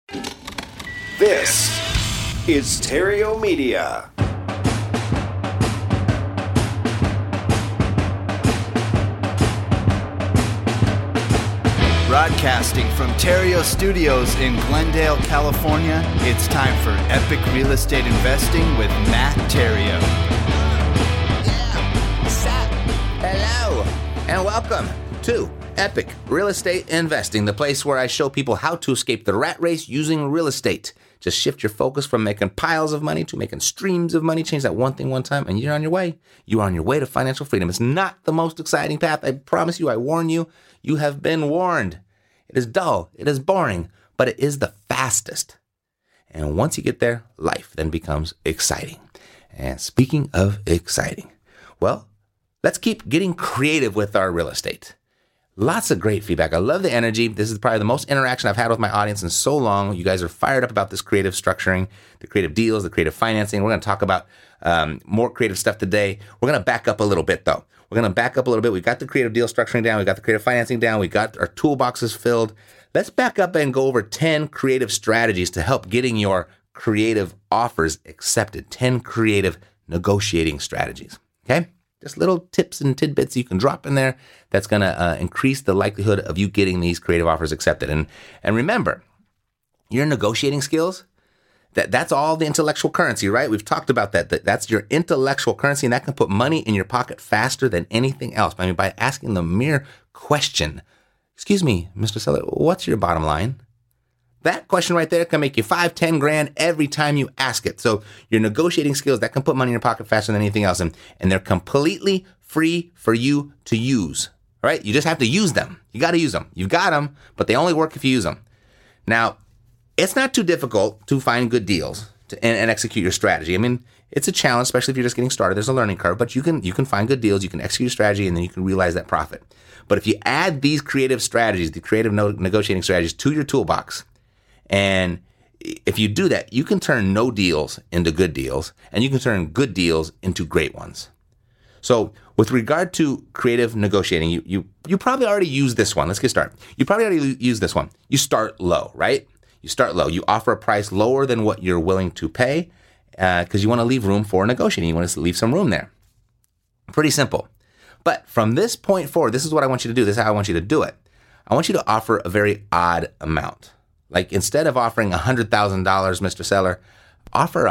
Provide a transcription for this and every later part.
This is Stereo Media. Broadcasting from Terrio Studios in Glendale, California, it's time for Epic Real Estate Investing with Matt Terrio. Yeah, what's up? Hello, and welcome to Epic Real Estate Investing, the place where I show people how to escape the rat race using real estate. Just shift your focus from making piles of money to making streams of money. Change that one thing one time, and you're on your way. You're on your way to financial freedom. It's not the most exciting path. I promise you, I warn you. You have been warned. It is dull. It is boring, but it is the fastest. And once you get there, life then becomes exciting. And speaking of exciting, well, let's keep getting creative with our real estate. Lots of great feedback. I love the energy. This is probably the most interaction I've had with my audience in so long. You guys are fired up about this creative structuring, the creative deals, the creative financing. We're going to talk about more creative stuff today. We're going to back up a little bit, though. We're going to back up a little bit. We've got the creative deal structuring down. We've got the creative financing down. We've got our toolboxes filled. Let's back up and go over 10 creative strategies to help getting your creative offers accepted. 10 creative negotiating strategies. Okay? Just little tips and tidbits you can drop in there that's going to increase the likelihood of you getting these creative offers accepted. And remember, your negotiating skills, that's all the intellectual currency, right? We've talked about that. That's your intellectual currency, and that can put money in your pocket faster than anything else. I mean, by asking the mere question, excuse me, Mr. Seller, what's your bottom line? That question right there can make you 5, 10 grand every time you ask it. So your negotiating skills, that can put money in your pocket faster than anything else. And they're completely free for you to use, all right? You just have to use them. You got to use them. You've got them, but they only work if you use them. Now, it's not too difficult to find good deals and execute your strategy. I mean, it's a challenge, especially if you're just getting started. There's a learning curve, but you can find good deals. You can execute your strategy, and then you can realize that profit. But if you add these creative strategies, the creative negotiating strategies to your toolbox, and if you do that, you can turn no deals into good deals, and you can turn good deals into great ones. So with regard to creative negotiating, you probably already use this one. Let's get started. You probably already use this one. You start low, right? You start low. You offer a price lower than what you're willing to pay because you want to leave room for negotiating. You want to leave some room there. Pretty simple. But from this point forward, this is what I want you to do. This is how I want you to do it. I want you to offer a very odd amount. Like instead of offering $100,000, Mr. Seller, offer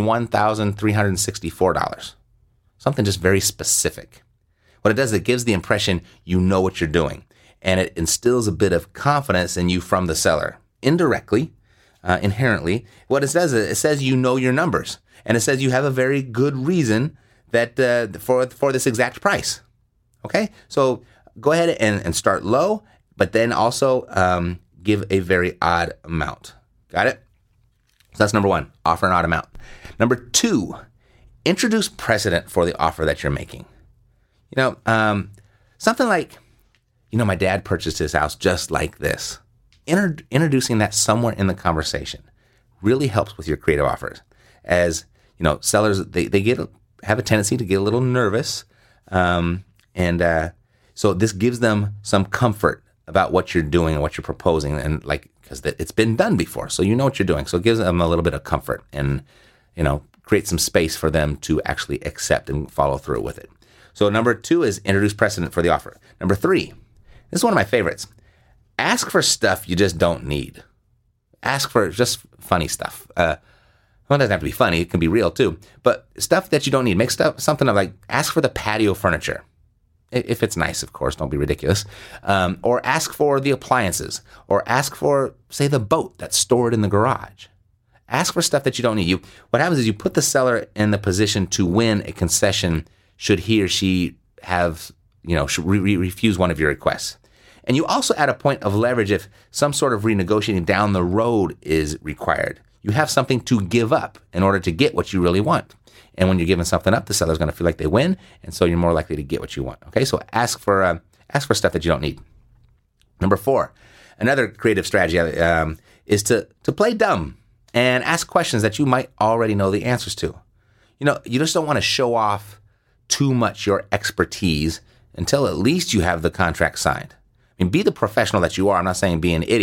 $101,364. Something just very specific. What it does, it gives the impression you know what you're doing. And it instills a bit of confidence in you from the seller. Indirectly, inherently, what it does is it says you know your numbers. And it says you have a very good reason that for this exact price. Okay? So go ahead and start low, but then also give a very odd amount. Got it? So that's number one, offer an odd amount. Number two, introduce precedent for the offer that you're making. You know, something like, you know, my dad purchased his house just like this. Introducing that somewhere in the conversation really helps with your creative offers. As you know, sellers they have a tendency to get a little nervous, so this gives them some comfort about what you're doing and what you're proposing, and like because it's been done before, so you know what you're doing. So it gives them a little bit of comfort, and create some space for them to actually accept and follow through with it. So number two is introduce precedent for the offer. Number three, this is one of my favorites. Ask for stuff you just don't need. Ask for just funny stuff. Well, it doesn't have to be funny. It can be real too. But stuff that you don't need. Make something like ask for the patio furniture. If it's nice, of course. Don't be ridiculous. Or ask for the appliances. Or ask for, say, the boat that's stored in the garage. Ask for stuff that you don't need. What happens is you put the seller in the position to win a concession should he or she have, should refuse one of your requests. And you also add a point of leverage if some sort of renegotiating down the road is required. You have something to give up in order to get what you really want. And when you're giving something up, the seller's going to feel like they win, and so you're more likely to get what you want. Okay, so ask for stuff that you don't need. Number four, another creative strategy is to play dumb and ask questions that you might already know the answers to. You just don't want to show off too much your expertise until at least you have the contract signed. I mean, be the professional that you are. I'm not saying be an idiot.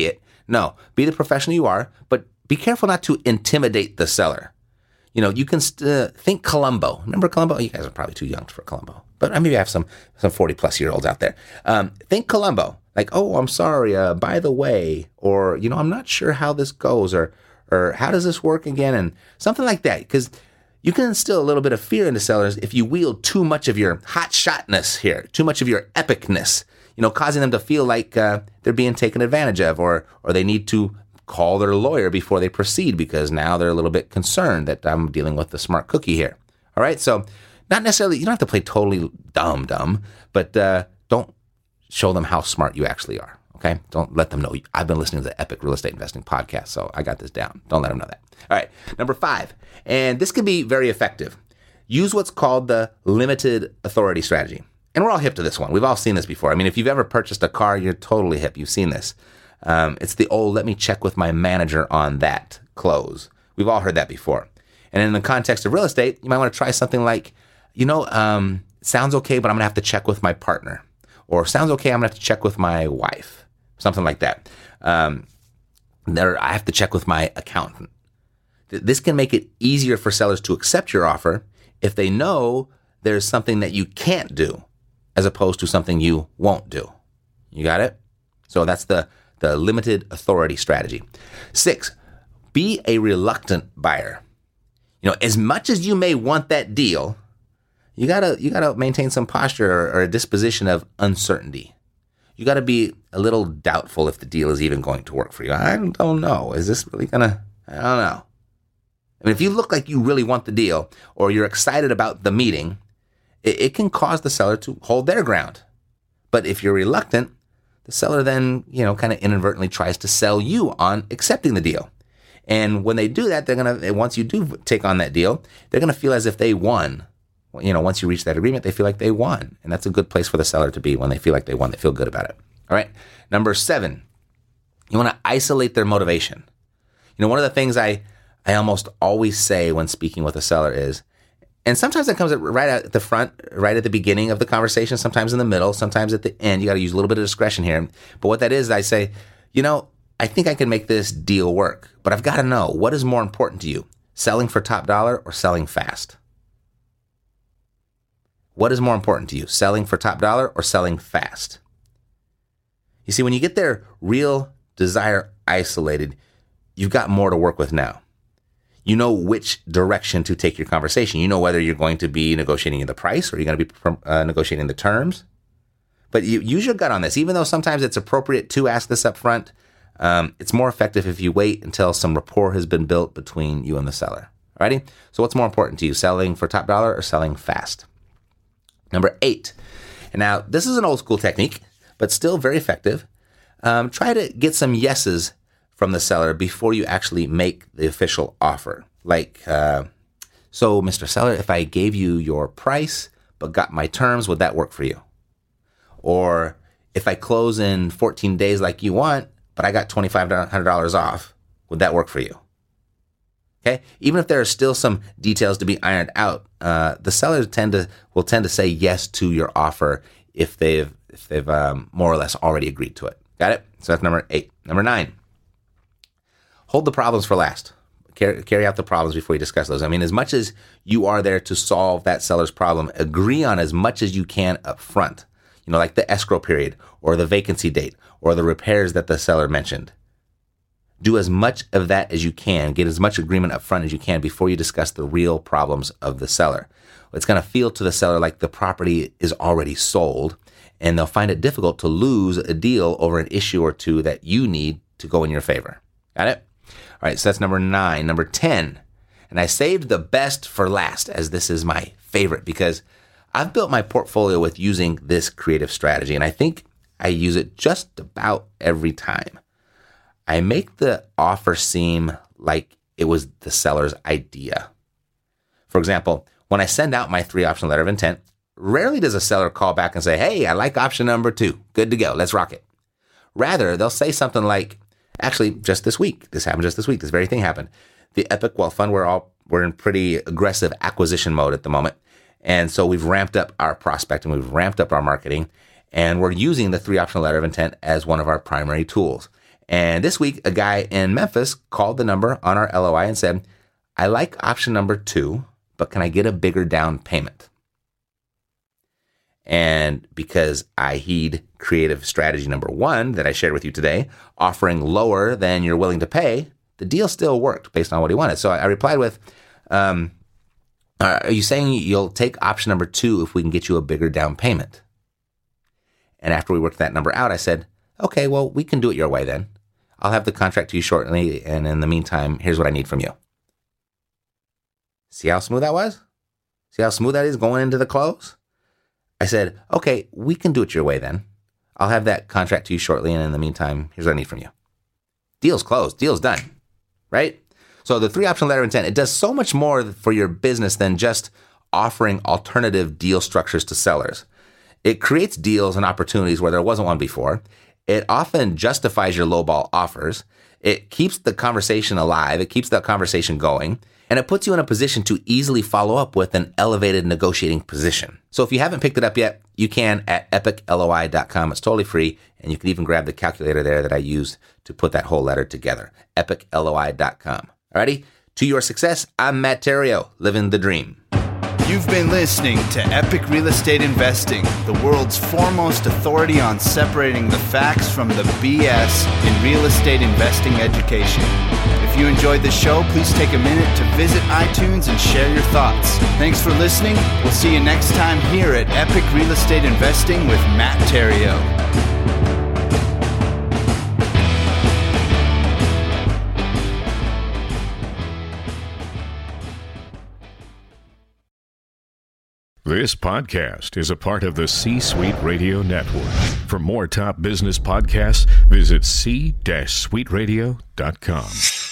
No, be the professional you are, but be careful not to intimidate the seller. You can think Columbo. Remember Columbo? You guys are probably too young for Columbo, but maybe I have some 40-plus-year-olds out there. Think Columbo. Like, oh, I'm sorry, by the way, or, I'm not sure how this goes, or how does this work again, and something like that, because you can instill a little bit of fear into sellers if you wield too much of your hot shotness here, too much of your epicness, causing them to feel like they're being taken advantage of, or they need to call their lawyer before they proceed because now they're a little bit concerned that I'm dealing with the smart cookie here. All right, so not necessarily, you don't have to play totally dumb, but don't show them how smart you actually are, okay? Don't let them know. I've been listening to the Epic Real Estate Investing podcast, so I got this down. Don't let them know that. All right, number 5, and this can be very effective. Use what's called the limited authority strategy. And we're all hip to this one. We've all seen this before. I mean, if you've ever purchased a car, you're totally hip. You've seen this. It's the old, let me check with my manager on that close. We've all heard that before. And in the context of real estate, you might want to try something like, sounds okay, but I'm going to have to check with my partner. Or sounds okay, I'm going to have to check with my wife. Something like that. I have to check with my accountant. This can make it easier for sellers to accept your offer if they know there's something that you can't do as opposed to something you won't do. You got it? So that's the limited authority strategy. 6, be a reluctant buyer. As much as you may want that deal, you gotta maintain some posture or a disposition of uncertainty. You gotta be a little doubtful if the deal is even going to work for you. I don't know. Is this really gonna? I don't know. I mean, if you look like you really want the deal or you're excited about the meeting, it can cause the seller to hold their ground. But if you're reluctant, the seller then, kind of inadvertently tries to sell you on accepting the deal. And when they do that, once you do take on that deal, they're going to feel as if they won. Once you reach that agreement, they feel like they won. And that's a good place for the seller to be when they feel like they won. They feel good about it. All right. Number 7, you want to isolate their motivation. One of the things I almost always say when speaking with a seller is, and sometimes it comes right at the front, right at the beginning of the conversation, sometimes in the middle, sometimes at the end. You got to use a little bit of discretion here. But what that is, I say, I think I can make this deal work, but I've got to know, what is more important to you, selling for top dollar or selling fast? What is more important to you, selling for top dollar or selling fast? You see, when you get their real desire isolated, you've got more to work with now. You know which direction to take your conversation. You know whether you're going to be negotiating the price or you're going to be negotiating the terms. But you use your gut on this. Even though sometimes it's appropriate to ask this up front, it's more effective if you wait until some rapport has been built between you and the seller. Alrighty? So what's more important to you, selling for top dollar or selling fast? Number 8. And now, this is an old school technique, but still very effective. Try to get some yeses from the seller before you actually make the official offer. Like, so Mr. Seller, if I gave you your price but got my terms, would that work for you? Or if I close in 14 days like you want, but I got $2,500 off, would that work for you? Okay, even if there are still some details to be ironed out, the sellers will tend to say yes to your offer if they've more or less already agreed to it. Got it? So that's number 8. Number 9. Hold the problems for last. Carry out the problems before you discuss those. I mean, as much as you are there to solve that seller's problem, agree on as much as you can up front. Like the escrow period or the vacancy date or the repairs that the seller mentioned. Do as much of that as you can. Get as much agreement up front as you can before you discuss the real problems of the seller. It's going to feel to the seller like the property is already sold, and they'll find it difficult to lose a deal over an issue or two that you need to go in your favor. Got it? All right, so that's number 9. Number 10, and I saved the best for last, as this is my favorite because I've built my portfolio with using this creative strategy, and I think I use it just about every time. I make the offer seem like it was the seller's idea. For example, when I send out my 3-option letter of intent, rarely does a seller call back and say, hey, I like option number 2. Good to go. Let's rock it. Rather, they'll say something like, actually, just this week. This happened just this week. This very thing happened. The Epic Wealth Fund, we're in pretty aggressive acquisition mode at the moment. And so we've ramped up our prospecting, we've ramped up our marketing, and we're using the 3-option letter of intent as one of our primary tools. And this week, a guy in Memphis called the number on our LOI and said, I like option number 2, but can I get a bigger down payment? And because I heed creative strategy number 1 that I shared with you today, offering lower than you're willing to pay, the deal still worked based on what he wanted. So I replied with, are you saying you'll take option number 2 if we can get you a bigger down payment? And after we worked that number out, I said, okay, well, we can do it your way then. I'll have the contract to you shortly, and in the meantime, here's what I need from you. See how smooth that was? See how smooth that is going into the close? I said, okay, we can do it your way then. I'll have that contract to you shortly, and in the meantime, here's what I need from you. Deal's closed. Deal's done. Right? So the 3-option letter of intent, it does so much more for your business than just offering alternative deal structures to sellers. It creates deals and opportunities where there wasn't one before. It often justifies your lowball offers. It keeps the conversation alive. It keeps that conversation going. And it puts you in a position to easily follow up with an elevated negotiating position. So if you haven't picked it up yet, you can at epicloi.com. It's totally free. And you can even grab the calculator there that I used to put that whole letter together. epicloi.com. Alrighty? To your success, I'm Matt Theriault, living the dream. You've been listening to Epic Real Estate Investing, the world's foremost authority on separating the facts from the BS in real estate investing education. If you enjoyed the show, please take a minute to visit iTunes and share your thoughts. Thanks for listening. We'll see you next time here at Epic Real Estate Investing with Matt Theriault. This podcast is a part of the C-Suite Radio Network. For more top business podcasts, visit c-suiteradio.com.